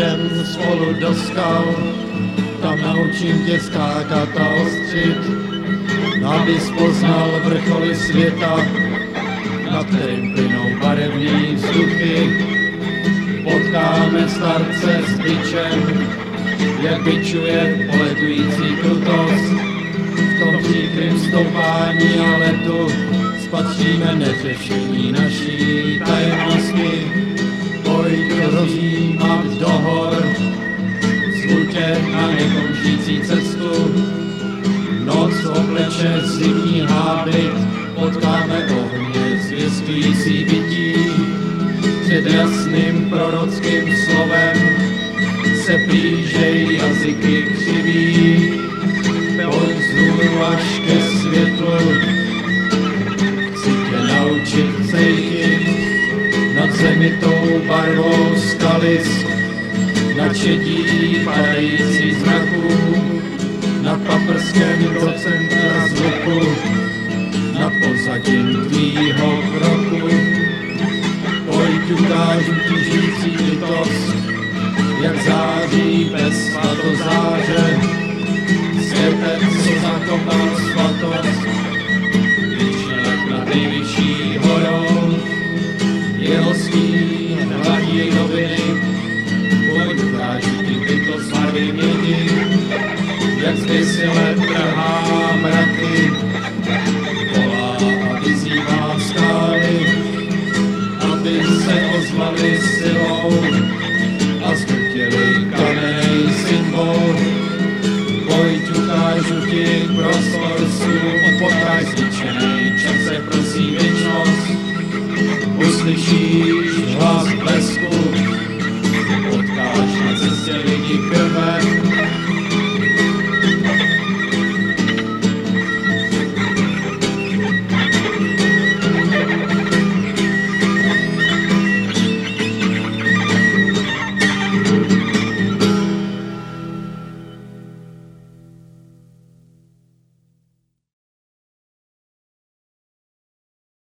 půjdem spolu do skal, tam naučím tě skákat a ostřit, abys poznal vrcholy světa, nad kterým plynou barevný vzduchy. Potkáme starce s bičem, jak bičuje poletující krutost. V tom příkrym stoupání a letu spatříme neřešení naší tajemnosti. Pojď rozjímat do hor, zvu tě na nekončící cestu. Noc obleče zimní hábit, potkáme ohně zvěstující bytí. Před jasným prorockým slovem se blížej jazyky křiví. Pojď zhůru až ke světlu, chci tě naučit cejtit nad zemitou barvou skalisk, na četí padající zraků, nad paprskem do centra zvuku, nad pozadím tvýho kroku. Pojď ukážu ti žijící bytost, jak září bez svatozáře, světec, co zakopal svatost, vyčněk nad nejvyšší horou, jeho stín hladí roviny. Pojď ukážu ti bytost hlavy mědi, jak zběsile trhá